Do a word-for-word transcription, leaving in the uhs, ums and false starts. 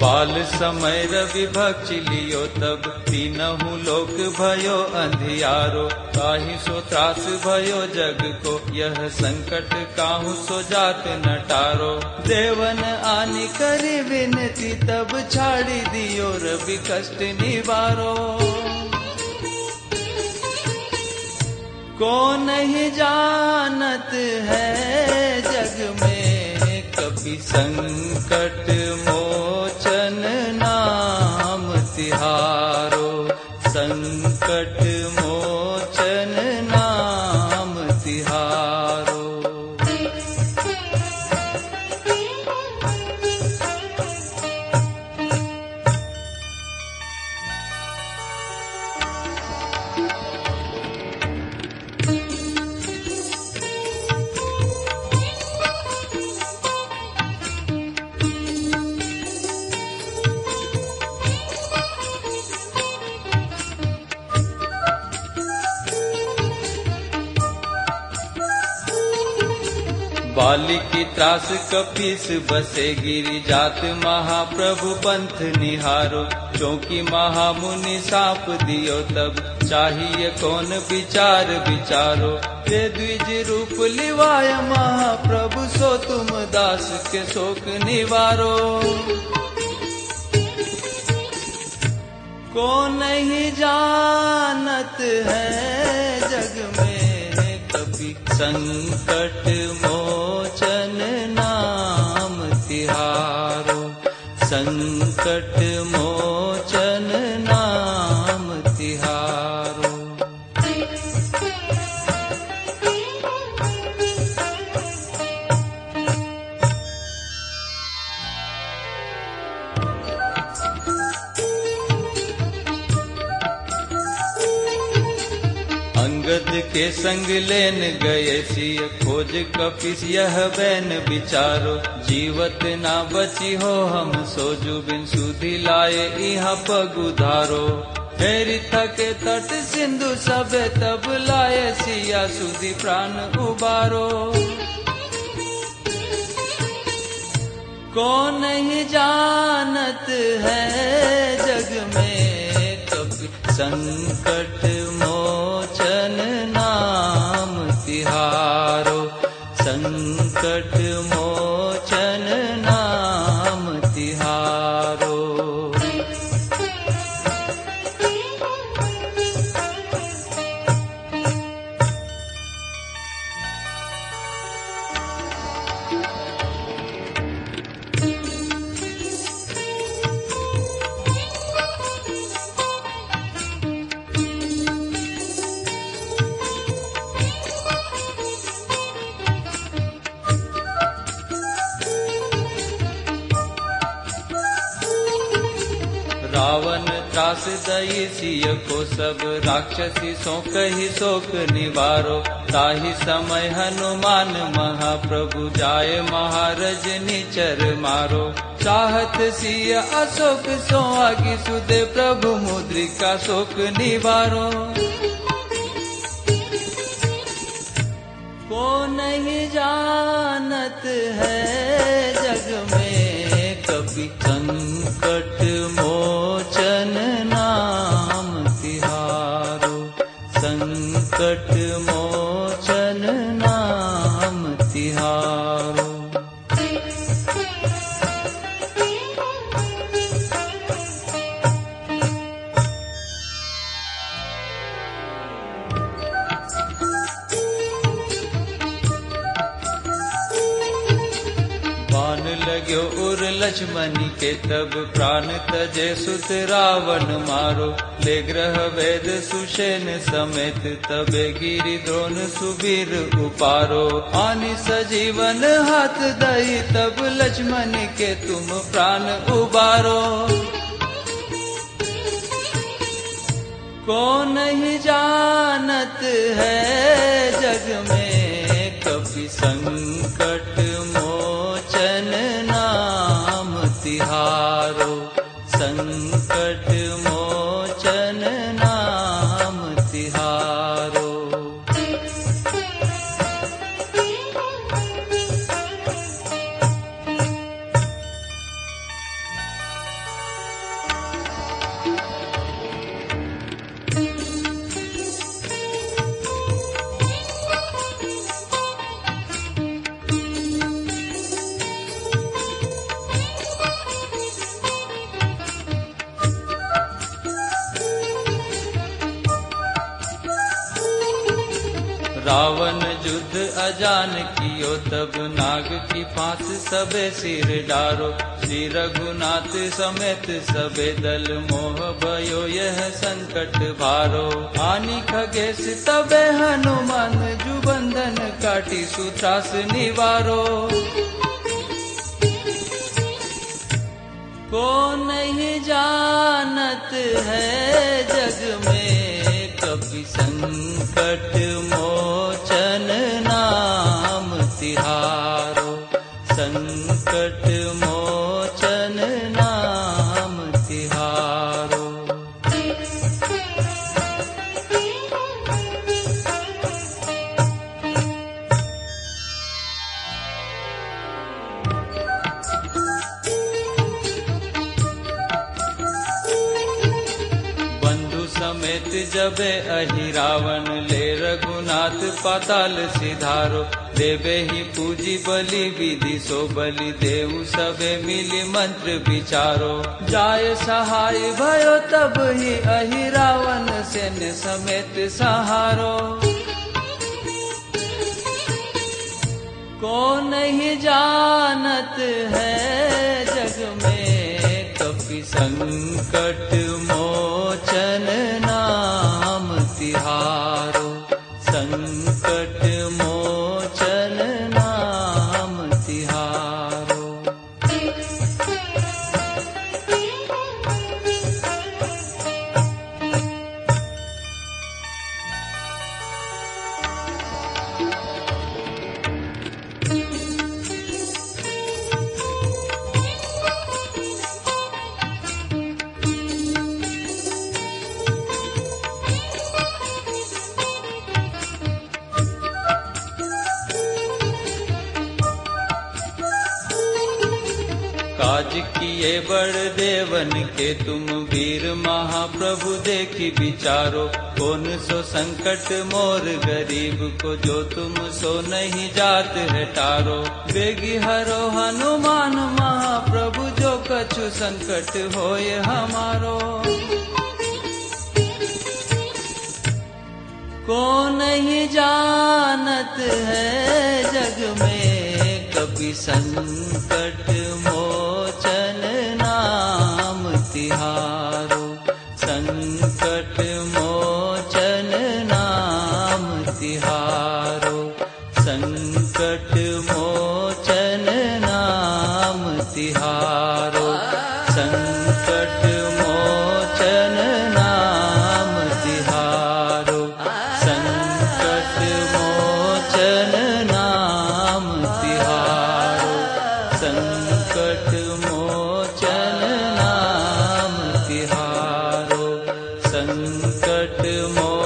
बाल समय रवि भक्ति लियो तब तीनहु लोक भयो अंधियारो। ताहि सो त्रास भयो जग को यह संकट काहू सो जात न टारो। देवन आनि करी विनती तब छाड़ी दियो रवि कष्ट निवारो। को नहीं जानत है जग में कभी संकट मोचन नाम तिहारो। संकट मोचन नाम तिहारो। बाली की त्रास कपीस बसे गिरि जात महाप्रभु पंथ निहारो। चौकी महामुनि साप दियो तब चाहिए कौन विचार विचारो। ते द्विज रूप लिवाय महाप्रभु सो तुम दास के शोक निवारो। को नहीं जानत है जग में कभी संकट मोचन नाम तिहारो। संकट मोचन नाम तिहारो। अंगद के संग लेन गए सिय खोज कपिस यह बैन विचारो। जीवत ना बची हो हम सोजु बिन सुधि लाए इहा पग उधारो। हेरि थके तट सिंधु सबे तब लाए सिया सुधि प्राण उबारो। को नहीं जानत है जग में कभी संकट मोचन नाम तिहारो। संकट मोचन नाम तिहारो। रावण त्रास दई सिय को सब राक्षसी सो कही शोक निवारो। ताहि समय हनुमान महाप्रभु जाय महारज निचर मारो। चाहत सिय अशोक सो आगे सुदे प्रभु मुद्रिका शोक निवारो। को नहीं जानत है जग में कभी संकट मोचन नाम तिहारो। संकट मोचन नाम तिहारो। बाण लग्यो उर लक्ष्मण के तब प्राण तजे सुत रावण मारो। ले ग्रह वेद सुषेण समेत तबे गिरि द्रोण सुबीर उपारो। आनि सजीवन हाथ दई तब लक्ष्मण के तुम प्राण उबारो। को नहीं जानत है जग में कभी संकट मोचन नाम तिहारो। संकट मोचन नाम तिहारो। अजान कियो तब नाग की फांस सबे सिर डारो। श्री रघुनाथ समेत सबे दल मोह भयो यह संकट भारो। आनी खगेश तबे हनुमान जुबंधन काटी सुत्रास निवारो। को नहीं जानत है जग में कपि संकट मोचन नाम तिहारो। संकट मोचन नाम तिहारो। समेत जबे अहि रावण ले रघुनाथ पाताल सिधारो। देवे ही पूजी बलि विधि सो बलि देव सबे मिली मंत्र विचारो। जाय सहाय भयो तब ही अहि रावण सेन समेत सहारो। को नहीं जानत है जग में कपि संकट मोचन नाम तिहारो। संकट मोचन नाम तिहारो। काज किए बड़ देवन के तुम वीर महाप्रभु देखी विचारो। कौन सो संकट मोर गरीब को जो तुम सो नहीं जात है टारो। बेगी हरो हनुमान महाप्रभु जो कछु संकट होय हमारो। को नहीं जानत है जग में कपि संकट मोचन नाम तिहारो। संकट मोचन नाम तिहारो। संकट मोचन नाम तिहारो। संकट मोचन नाम तिहारो। संकट मोचन नाम तिहारो। संकट मोचन नाम तिहारो। संकट मो